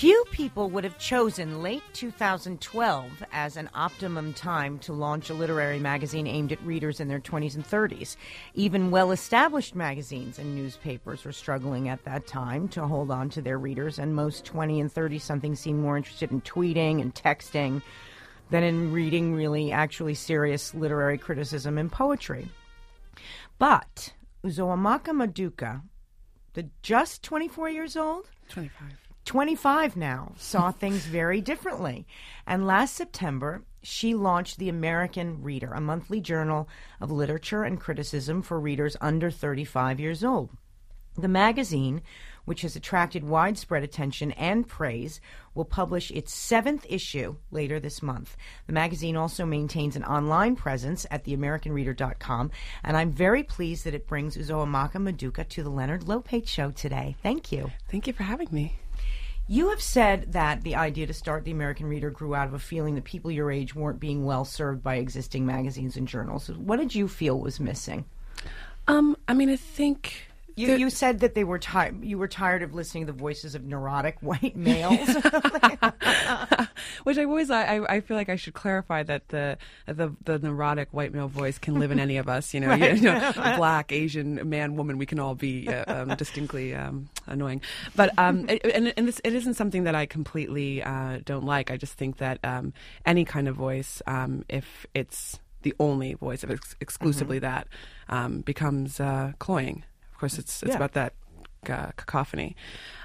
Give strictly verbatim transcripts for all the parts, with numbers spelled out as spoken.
Few people would have chosen late two thousand twelve as an optimum time to launch a literary magazine aimed at readers in their twenties and thirties. Even well-established magazines and newspapers were struggling at that time to hold on to their readers, and most twenty and thirty-somethings seemed more interested in tweeting and texting than in reading really actually serious literary criticism and poetry. But Uzoamaka Maduka, the just twenty-four years old? twenty-five. twenty-five now, saw things very differently. And last September, she launched The American Reader, a monthly journal of literature and criticism for readers under thirty-five years old. The magazine, which has attracted widespread attention and praise, will publish its seventh issue later this month. The magazine also maintains an online presence at the american reader dot com, and I'm very pleased that it brings Uzoamaka Maduka to the Leonard Lopate Show today. Thank you. Thank you for having me. You have said that the idea to start the American Reader grew out of a feeling that people your age weren't being well served by existing magazines and journals. What did you feel was missing? Um, I mean, I think... You, there... you said that they were ti- you were tired of listening to the voices of neurotic white males. Which I always, I, I feel like I should clarify that the the the neurotic white male voice can live in any of us. You know, Right. you know, black, Asian, man, woman, we can all be uh, um, distinctly um, annoying. But um, it, and and this it isn't something that I completely uh, don't like. I just think that um, any kind of voice, um, if it's the only voice, if it's exclusively mm-hmm. that, um, becomes uh, cloying. Of course, it's it's yeah. about that uh, cacophony.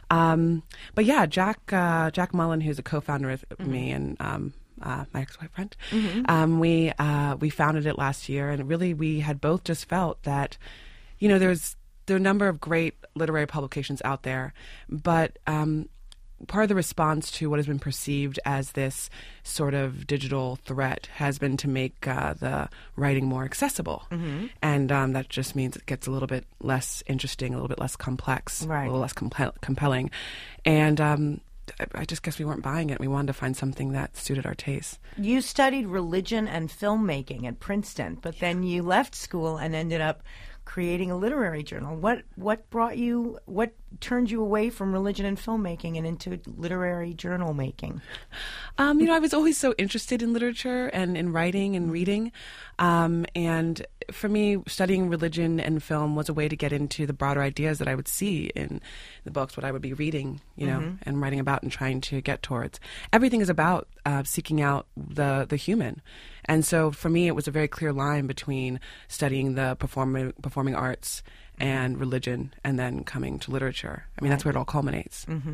Um, but yeah, Jack uh, Jack Mullen, who's a co-founder with mm-hmm. me and um, uh, my ex-boyfriend, mm-hmm. um, we uh, we founded it last year, and really we had both just felt that, you know, there's there are a number of great literary publications out there, but um, part of the response to what has been perceived as this sort of digital threat has been to make uh, the writing more accessible. Mm-hmm. And um, that just means it gets a little bit less interesting, a little bit less complex, right. a little less compel- compelling. And um, I, I just guess we weren't buying it. We wanted to find something that suited our tastes. You studied religion and filmmaking at Princeton, but then you left school and ended up creating a literary journal. What what brought you, what turned you away from religion and filmmaking and into literary journal making? Um, you know, I was always so interested in literature and in writing and reading. Um, and for me, studying religion and film was a way to get into the broader ideas that I would see in the books, what I would be reading, you know, mm-hmm. and writing about and trying to get towards. Everything is about uh, seeking out the, the human. And so for me, it was a very clear line between studying the performing performing arts and religion and then coming to literature. I mean, right. that's where it all culminates. Mm-hmm.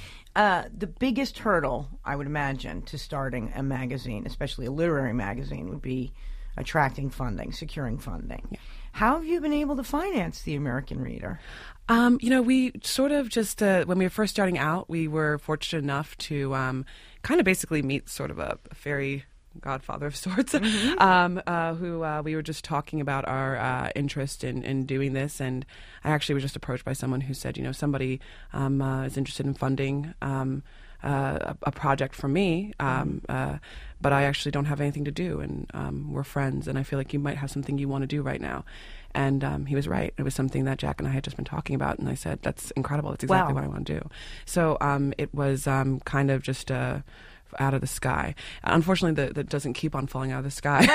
Uh, the biggest hurdle, I would imagine, to starting a magazine, especially a literary magazine, would be attracting funding, securing funding. Yeah. How have you been able to finance the American Reader? Um, you know, we sort of just, uh, when we were first starting out, we were fortunate enough to um, kind of basically meet sort of a, a fairy godfather of sorts, mm-hmm. um, uh, who uh, we were just talking about our uh, interest in, in doing this. And I actually was just approached by someone who said, you know, somebody um, uh, is interested in funding um, uh, a, a project for me, um, mm-hmm. uh, but I actually don't have anything to do. And um, we're friends, and I feel like you might have something you want to do right now. And um, he was right. It was something that Jack and I had just been talking about. And I said, that's incredible. That's exactly wow. what I want to do. So um, it was um, kind of just a... out of the sky. Unfortunately, that that doesn't keep on falling out of the sky.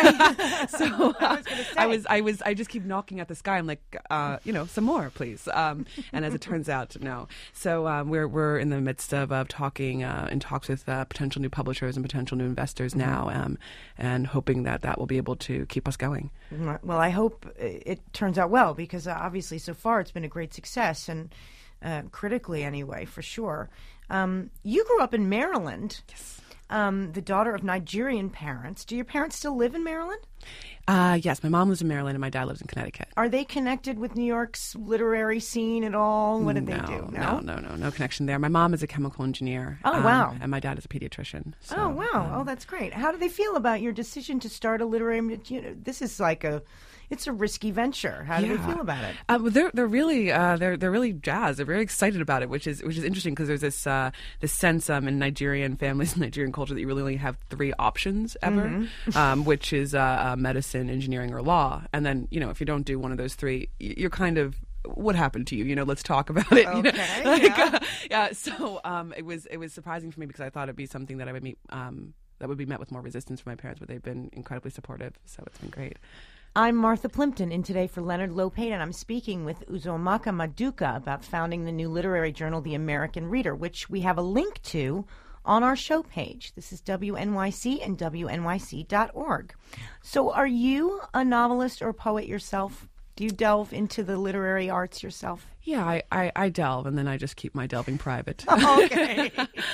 so uh, I, was I was, I was, I just keep knocking at the sky. I'm like, uh, you know, some more, please. Um, and as it turns out, no. So um, we're we're in the midst of, of talking uh, in talks with uh, potential new publishers and potential new investors mm-hmm. now, um, and hoping that that will be able to keep us going. Well, I hope it turns out well, because uh, obviously so far it's been a great success, and uh, critically anyway, for sure. Um, you grew up in Maryland. Yes. Um, the daughter of Nigerian parents. Do your parents still live in Maryland? Uh, yes, my mom lives in Maryland and my dad lives in Connecticut. Are they connected with New York's literary scene at all? What did no, they do? No, no, no, no, no connection there. My mom is a chemical engineer. Oh, um, wow. And my dad is a pediatrician. So, oh, wow. Um, oh, that's great. How do they feel about your decision to start a literary, you know, this is like a, it's a risky venture. How do yeah. they feel about it? Uh, they're they're really uh, they're they're really jazzed. They're very excited about it, which is which is interesting because there's this uh, this sense um, in Nigerian families and Nigerian culture that you really only have three options ever, mm-hmm. um, which is uh, uh, medicine, engineering, or law. And then you know if you don't do one of those three, you're kind of what happened to you? You know, let's talk about it. You know? Okay, like, yeah. uh, yeah. So um, it was it was surprising for me because I thought it'd be something that I would meet um, that would be met with more resistance from my parents, but they've been incredibly supportive. So it's been great. I'm Martha Plimpton, and today for Leonard Lopate, and I'm speaking with Uzomaka Maduka about founding the new literary journal, The American Reader, which we have a link to on our show page. This is W N Y C and W N Y C dot org. So are you a novelist or poet yourself? Do you delve into the literary arts yourself? Yeah, I, I, I delve, and then I just keep my delving private. Okay.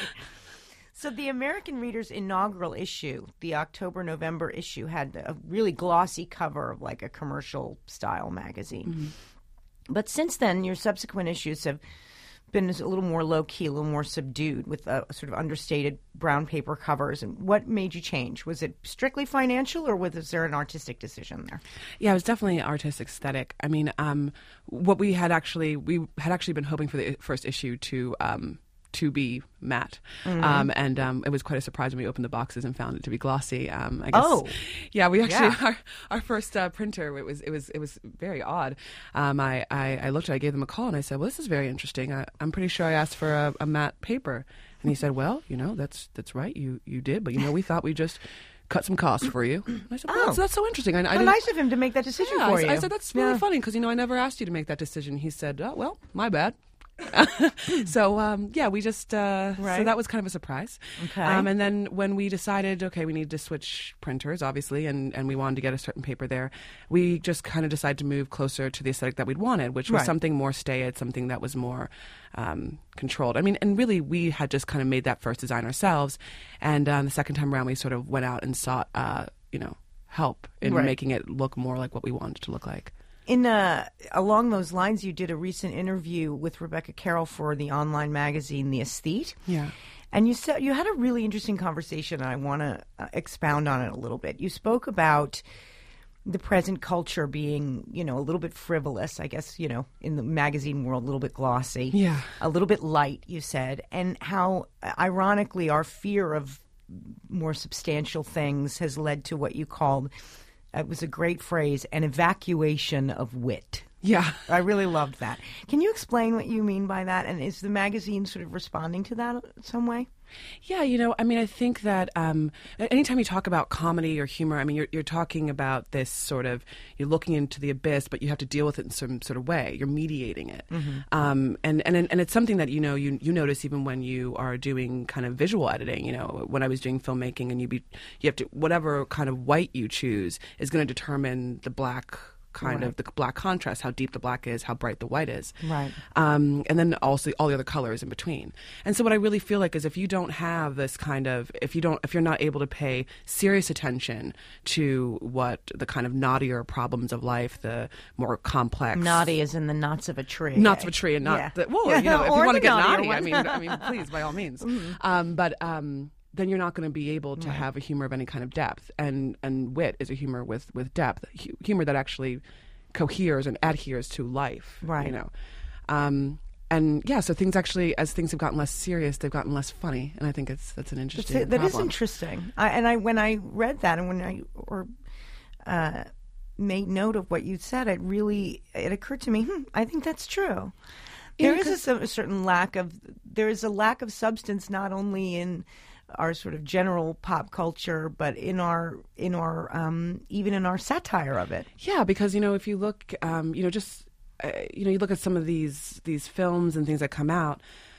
So the American Reader's inaugural issue, the October-November issue, had a really glossy cover of like a commercial-style magazine. Mm-hmm. But since then, your subsequent issues have been a little more low-key, a little more subdued with a sort of understated brown paper covers. And what made you change? Was it strictly financial, or was there an artistic decision there? Yeah, it was definitely artistic aesthetic. I mean, um, what we had actually, we had actually been hoping for the first issue to... Um, to be matte. Mm-hmm. Um, and um, it was quite a surprise when we opened the boxes and found it to be glossy. Um, I guess, oh, yeah, we actually yeah. our, our first uh, printer. It was it was it was very odd. Um, I, I I looked at, it, I gave them a call, and I said, "Well, this is very interesting. I, I'm pretty sure I asked for a, a matte paper." And he said, "Well, you know, that's that's right. You you did, but you know, we thought we just." Cut some costs for you. And I said, well, oh. that's, that's so interesting. I, I How nice of him to make that decision yeah, for I, you. I said, that's really yeah. funny because, you know, I never asked you to make that decision. He said, oh, well, my bad. so um, yeah, we just uh, right. so that was kind of a surprise. Okay. Um, and then when we decided, okay, we need to switch printers, obviously, and, and we wanted to get a certain paper there, we just kind of decided to move closer to the aesthetic that we'd wanted, which was right. something more staid, something that was more um, controlled. I mean, and really, we had just kind of made that first design ourselves, and uh, the second time around, we sort of went out and sought, uh, you know, help in right. making it look more like what we wanted it to look like. In uh, along those lines, you did a recent interview with Rebecca Carroll for the online magazine The Aesthete. Yeah. And you said you had a really interesting conversation, and I want to uh, expound on it a little bit. You spoke about the present culture being, you know, a little bit frivolous, I guess, you know, in the magazine world, a little bit glossy. Yeah. A little bit light, you said, and how, ironically, our fear of more substantial things has led to what you called, it was a great phrase, an evacuation of wit. Yeah. I really loved that. Can you explain what you mean by that? And is the magazine sort of responding to that in some way? Yeah, you know, I mean, I think that um, anytime you talk about comedy or humor, I mean, you're, you're talking about this sort of, you're looking into the abyss, but you have to deal with it in some sort of way. You're mediating it. Mm-hmm. Um, and, and and it's something that, you know, you you notice even when you are doing kind of visual editing. You know, when I was doing filmmaking, and you be you have to, whatever kind of white you choose is going to determine the black kind right. of the black contrast, how deep the black is, how bright the white is. Right. Um, and then also all the other colors in between. And so what I really feel like is if you don't have this kind of, if you don't, if you're not able to pay serious attention to what the kind of knottier problems of life, the more complex. Knotty is in the knots of a tree. Knots of a tree and not, yeah. the, well, yeah, you know, if you or want to the get knottier knotty, one. I mean, I mean, please, by all means. Mm-hmm. Um, but, um, then you're not going to be able to right. have a humor of any kind of depth. And, and wit is a humor with, with depth, H- humor that actually coheres and adheres to life, right? You know, um, and yeah. So things actually, as things have gotten less serious, they've gotten less funny, and I think it's that's an interesting. That's, that problem. is interesting. I, and I, when I read that, and when I or uh, made note of what you said, it really it occurred to me. Hmm, I think that's true. There yeah, is a, a certain lack of there is a lack of substance, not only in our sort of general pop culture, but in our in our um, even in our satire of it. Yeah, because you know, if you look, um, you know, just uh, you know, you look at some of these these films and things that come out.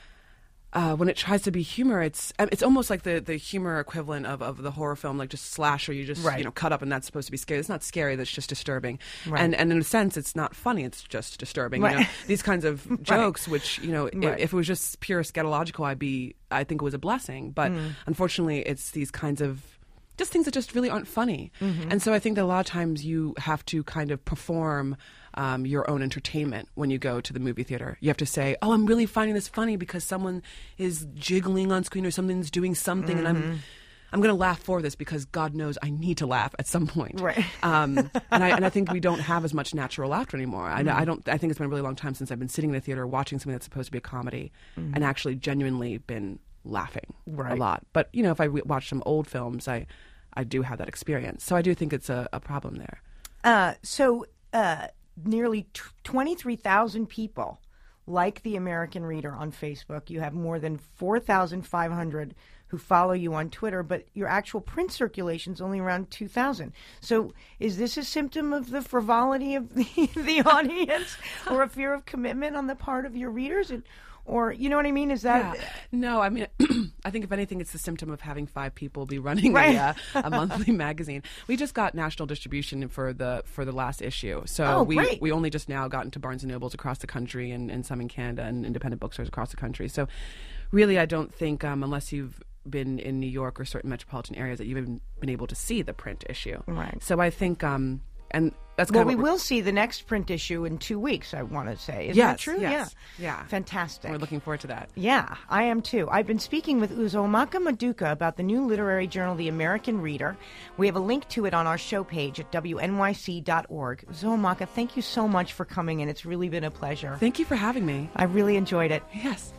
Uh, when it tries to be humor, it's it's almost like the, the humor equivalent of, of the horror film, like just slasher. You just right. you know cut up, and that's supposed to be scary. It's not scary. That's just disturbing. Right. And and in a sense, it's not funny. It's just disturbing. Right. You know, these kinds of jokes, right. which you know, right. if, if it was just pure scatological, I'd be I think it was a blessing. But mm. unfortunately, it's these kinds of just things that just really aren't funny. Mm-hmm. And so I think that a lot of times you have to kind of perform um, your own entertainment when you go to the movie theater. You have to say, oh, I'm really finding this funny because someone is jiggling on screen or someone's doing something mm-hmm. and I'm I'm going to laugh for this because God knows I need to laugh at some point. Right. Um, and, I, and I think we don't have as much natural laughter anymore. Mm-hmm. I, I don't. I think it's been a really long time since I've been sitting in a theater watching something that's supposed to be a comedy mm-hmm. and actually genuinely been laughing right. a lot. But, you know, if I re- watch some old films, I... I do have that experience. So I do think it's a, a problem there. Uh, so uh, nearly t- twenty-three thousand people like the American Reader on Facebook. You have more than four thousand five hundred who follow you on Twitter, but your actual print circulation is only around two thousand. So is this a symptom of the frivolity of the, the audience or a fear of commitment on the part of your readers? And, or, you know what I mean? Is that... Yeah. No, I mean, I think if anything, it's the symptom of having five people be running right. a, uh, a monthly magazine. We just got national distribution for the for the last issue. So oh, we great. we only just now got into Barnes and Nobles across the country and, and some in Canada and independent bookstores across the country. So really, I don't think, um, unless you've been in New York or certain metropolitan areas, that you've been, been able to see the print issue. Right. So I think... Um, And that's well, kind of we will see the next print issue in two weeks, I want to say. Isn't yes, that true? Yes. Yeah. Yeah. Fantastic. We're looking forward to that. Yeah, I am too. I've been speaking with Uzomaka Maduka about the new literary journal, The American Reader. We have a link to it on our show page at W N Y C dot org. Uzomaka, thank you so much for coming in. It's really been a pleasure. Thank you for having me. I really enjoyed it. Yes.